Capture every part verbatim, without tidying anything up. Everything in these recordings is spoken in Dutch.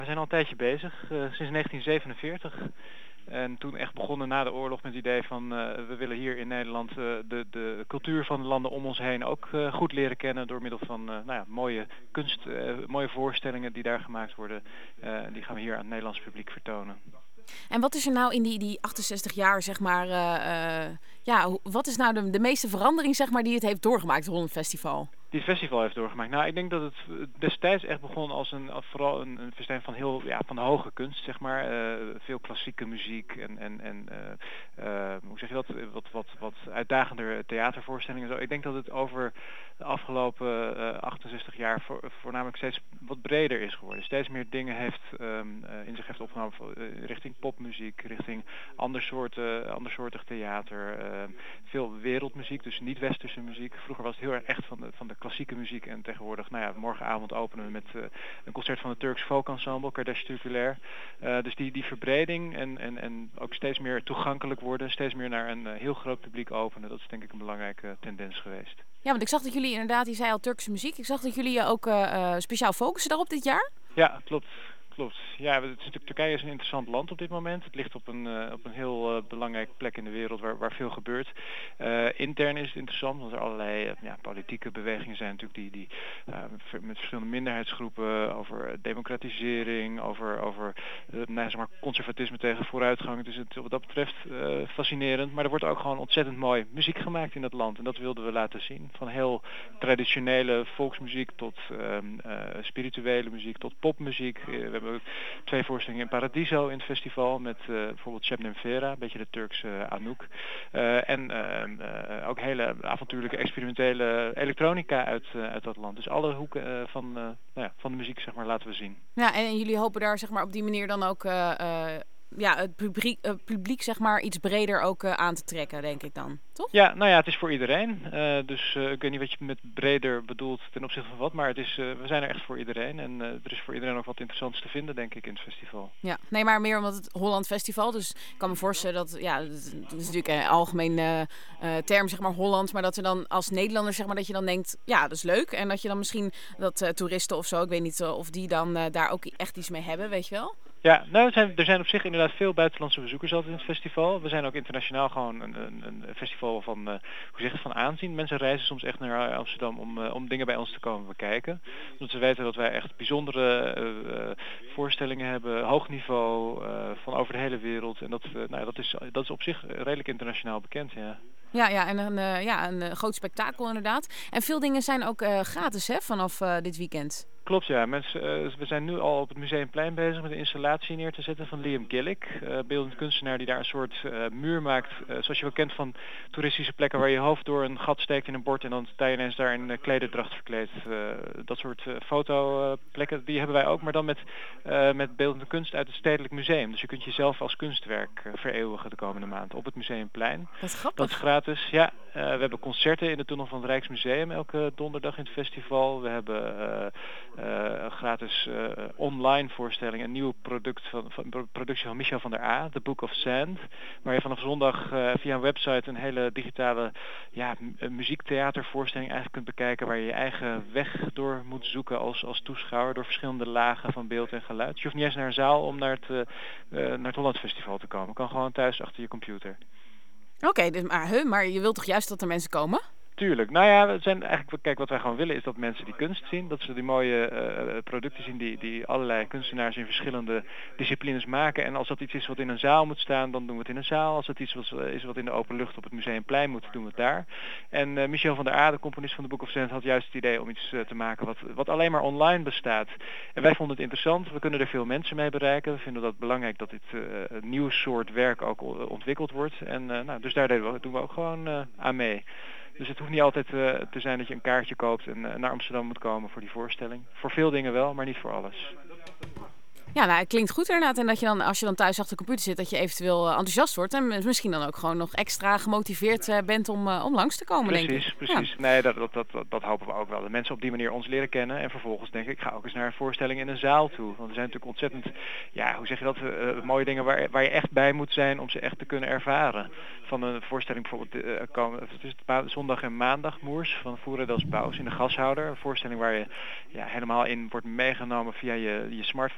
We zijn al een tijdje bezig, uh, sinds negentien zevenenveertig. En toen echt begonnen na de oorlog met het idee van uh, we willen hier in Nederland uh, de, de cultuur van de landen om ons heen ook uh, goed leren kennen door middel van uh, nou ja, mooie kunst, uh, mooie voorstellingen die daar gemaakt worden. Uh, die gaan we hier aan het Nederlands publiek vertonen. En wat is er nou in die, die achtenzestig jaar, zeg maar, uh, uh, ja, wat is nou de, de meeste verandering, zeg maar, die het heeft doorgemaakt, het Holland Festival? Die het festival heeft doorgemaakt. Nou, ik denk dat het destijds echt begon als een, als vooral een, een festijn van heel, ja, van de hoge kunst, zeg maar. Uh, veel klassieke muziek en, en, en uh, uh, hoe zeg je dat, wat, wat, wat uitdagender theatervoorstellingen. Zo. Ik denk dat het over de afgelopen uh, achtenzestig jaar voor, voornamelijk steeds wat breder is geworden. Steeds meer dingen heeft um, uh, in zich heeft opgenomen uh, richting popmuziek, richting ander soorten, andersoortig theater. Uh, veel wereldmuziek, dus niet westerse muziek. Vroeger was het heel erg echt van de, van de klassieke muziek en tegenwoordig, nou ja, morgenavond openen we met uh, een concert van het Turks Folk Ensemble, Kardeş Türküler. Uh, dus die, die verbreding en, en, en ook steeds meer toegankelijk worden, steeds meer naar een uh, heel groot publiek openen, dat is denk ik een belangrijke uh, tendens geweest. Ja, want ik zag dat jullie inderdaad, je zei al Turkse muziek, ik zag dat jullie je ook uh, uh, speciaal focussen daarop dit jaar? Ja, klopt. Klopt. Ja, het is natuurlijk, Turkije is een interessant land op dit moment. Het ligt op een, uh, op een heel uh, belangrijke plek in de wereld waar, waar veel gebeurt. Uh, intern is het interessant, want er allerlei uh, ja, politieke bewegingen zijn natuurlijk die, die uh, met verschillende minderheidsgroepen over democratisering, over, over uh, nou, zeg maar conservatisme tegen vooruitgang. Dus het, wat dat betreft uh, fascinerend. Maar er wordt ook gewoon ontzettend mooi muziek gemaakt in dat land. En dat wilden we laten zien. Van heel traditionele volksmuziek tot uh, uh, spirituele muziek tot popmuziek. Uh, we hebben twee voorstellingen in Paradiso in het festival met uh, bijvoorbeeld Şebnem Ferah, een beetje de Turkse uh, Anouk. Uh, en uh, uh, ook hele avontuurlijke experimentele elektronica uit, uh, uit dat land. Dus alle hoeken uh, van, uh, nou ja, van de muziek, zeg maar, laten we zien. Ja, en jullie hopen daar, zeg maar, op die manier dan ook uh, uh, ja, het publiek, uh, publiek, zeg maar, iets breder ook uh, aan te trekken, denk ik dan, toch? Ja, nou ja, het is voor iedereen. Uh, dus uh, ik weet niet wat je met breder bedoelt ten opzichte van wat, maar het is, uh, we zijn er echt voor iedereen. En uh, er is voor iedereen ook wat interessants te vinden, denk ik, in het festival. Ja, nee, maar meer omdat het Holland Festival, dus ik kan me voorstellen dat, ja, het is natuurlijk een algemeen uh, uh, term, zeg maar, Holland, maar dat er dan als Nederlander, zeg maar, dat je dan denkt, ja, dat is leuk. En dat je dan misschien dat uh, toeristen of zo, ik weet niet uh, of die dan uh, daar ook echt iets mee hebben, weet je wel? Ja, nou, er zijn, er zijn op zich inderdaad veel buitenlandse bezoekers altijd in het festival. We zijn ook internationaal gewoon een, een, een festival van, uh, hoe zeg je, van aanzien. Mensen reizen soms echt naar Amsterdam om, uh, om dingen bij ons te komen bekijken. Omdat ze weten dat wij echt bijzondere uh, voorstellingen hebben, hoog niveau, uh, van over de hele wereld. En dat, uh, nou, dat, is, dat is op zich redelijk internationaal bekend, ja. Ja, ja, en een, uh, ja, een uh, groot spektakel inderdaad. En veel dingen zijn ook uh, gratis, hè, vanaf uh, dit weekend. Klopt, ja. Mensen, uh, we zijn nu al op het Museumplein bezig met een installatie neer te zetten van Liam Gillick. Uh, beeldend kunstenaar die daar een soort uh, muur maakt. Uh, zoals je wel kent van toeristische plekken waar je hoofd door een gat steekt in een bord en dan sta je ineens daar in uh, klederdracht verkleed. Uh, dat soort uh, fotoplekken, uh, die hebben wij ook, maar dan met, uh, met beeldende kunst uit het Stedelijk Museum. Dus je kunt jezelf als kunstwerk uh, vereeuwigen de komende maand op het Museumplein. Dat is grappig. Dat is gratis, ja. Uh, we hebben concerten in de tunnel van het Rijksmuseum elke donderdag in het festival. We hebben uh, uh, gratis uh, online voorstelling, een nieuw product van, van productie van Michel van der A, The Book of Sand, waar je vanaf zondag uh, via een website een hele digitale ja, muziektheatervoorstelling eigenlijk kunt bekijken, waar je je eigen weg door moet zoeken als, als toeschouwer door verschillende lagen van beeld en geluid. Je hoeft niet eens naar een zaal om naar het, uh, uh, naar het Holland Festival te komen. Je kan gewoon thuis achter je computer. Oké, okay, dus, maar, huh, maar je wilt toch juist dat er mensen komen? Tuurlijk. Nou ja, we zijn eigenlijk, kijk, wat wij gewoon willen is dat mensen die kunst zien, dat ze die mooie uh, producten zien die, die allerlei kunstenaars in verschillende disciplines maken. En als dat iets is wat in een zaal moet staan, dan doen we het in een zaal. Als het iets wat, is wat in de open lucht op het Museumplein moet, doen we het daar. En uh, Michel van der A, de componist van The Book of Sand, had juist het idee om iets uh, te maken wat, wat alleen maar online bestaat. En wij vonden het interessant. We kunnen er veel mensen mee bereiken. We vinden dat belangrijk dat dit uh, een nieuw soort werk ook ontwikkeld wordt. En uh, nou, dus daar doen we, doen we ook gewoon uh, aan mee. Dus het hoeft niet altijd uh, te zijn dat je een kaartje koopt en uh, naar Amsterdam moet komen voor die voorstelling. Voor veel dingen wel, maar niet voor alles. Ja, nou, het klinkt goed inderdaad. En dat je dan, als je dan thuis achter de computer zit, dat je eventueel uh, enthousiast wordt. En misschien dan ook gewoon nog extra gemotiveerd uh, bent om, uh, om langs te komen, precies, denk ik. Precies, precies. Ja. Nee, dat, dat, dat, dat, dat hopen we ook wel. Dat mensen op die manier ons leren kennen. En vervolgens denk ik, ik ga ook eens naar een voorstelling in een zaal toe. Want er zijn natuurlijk ontzettend, ja, hoe zeg je dat, uh, mooie dingen waar, waar je echt bij moet zijn om ze echt te kunnen ervaren. Van een voorstelling bijvoorbeeld, uh, komen, het is het zondag en maandag Moers van Voeren dels Paus in de Gashouder. Een voorstelling waar je ja, helemaal in wordt meegenomen via je, je smartphone wel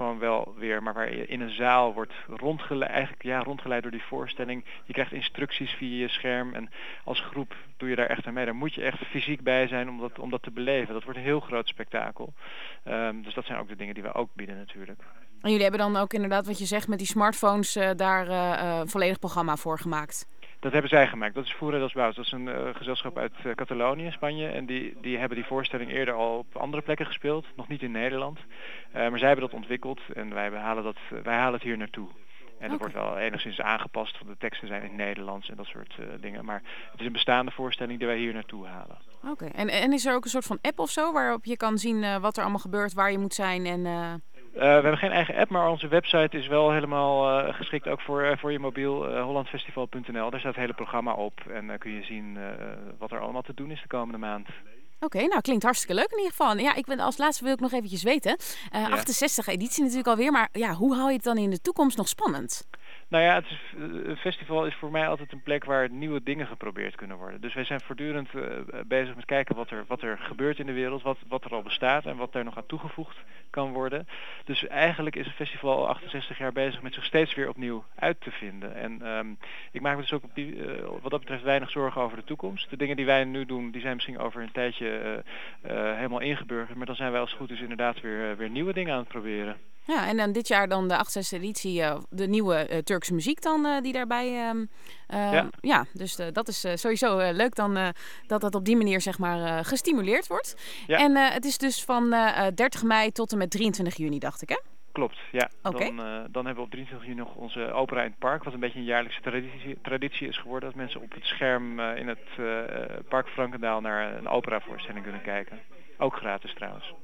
festival weer, maar waar je in een zaal wordt rondgeleid, eigenlijk ja, rondgeleid door die voorstelling. Je krijgt instructies via je scherm en als groep doe je daar echt aan mee. Daar moet je echt fysiek bij zijn om dat, om dat te beleven. Dat wordt een heel groot spektakel. Um, dus dat zijn ook de dingen die we ook bieden natuurlijk. En jullie hebben dan ook inderdaad wat je zegt met die smartphones uh, daar uh, uh, een volledig programma voor gemaakt? Dat hebben zij gemaakt. Dat is Fura dels Baus. Dat is een uh, gezelschap uit uh, Catalonië, Spanje. En die, die hebben die voorstelling eerder al op andere plekken gespeeld. Nog niet in Nederland. Uh, maar zij hebben dat ontwikkeld en wij halen, dat, uh, wij halen het hier naartoe. En dat okay. wordt wel enigszins aangepast, want de teksten zijn in het Nederlands en dat soort uh, dingen. Maar het is een bestaande voorstelling die wij hier naartoe halen. Oké, okay. en, en is er ook een soort van app of zo waarop je kan zien uh, wat er allemaal gebeurt, waar je moet zijn en... Uh... Uh, we hebben geen eigen app, maar onze website is wel helemaal uh, geschikt ook voor, uh, voor je mobiel, uh, hollandfestival punt n l. Daar staat het hele programma op en uh, kun je zien uh, wat er allemaal te doen is de komende maand. Oké, okay, nou klinkt hartstikke leuk in ieder geval. Ja, ik ben als laatste wil ik nog eventjes weten. Uh, ja. achtenzestig editie natuurlijk alweer, maar ja, hoe hou je het dan in de toekomst nog spannend? Nou ja, het is, een festival is voor mij altijd een plek waar nieuwe dingen geprobeerd kunnen worden. Dus wij zijn voortdurend uh, bezig met kijken wat er, wat er gebeurt in de wereld, wat, wat er al bestaat en wat er nog aan toegevoegd kan worden. Dus eigenlijk is het festival al achtenzestig jaar bezig met zich steeds weer opnieuw uit te vinden. En um, ik maak me dus ook op die, uh, wat dat betreft weinig zorgen over de toekomst. De dingen die wij nu doen, die zijn misschien over een tijdje uh, uh, helemaal ingeburgerd, maar dan zijn wij als het goed is inderdaad weer, uh, weer nieuwe dingen aan het proberen. Ja, en dan dit jaar dan de achtenzestigste editie, uh, de nieuwe uh, Turkse muziek dan uh, die daarbij... Um, uh, ja. ja, dus uh, dat is uh, sowieso uh, leuk dan uh, dat dat op die manier zeg maar uh, gestimuleerd wordt. Ja. En uh, het is dus van uh, dertig mei tot en met drieëntwintig juni, dacht ik, hè? Klopt, ja. Okay. Dan, uh, dan hebben we op drieëntwintig juni nog onze opera in het park, wat een beetje een jaarlijkse traditie, traditie is geworden. Dat mensen op het scherm uh, in het uh, Park Frankendaal naar een operavoorstelling kunnen kijken. Ook gratis trouwens.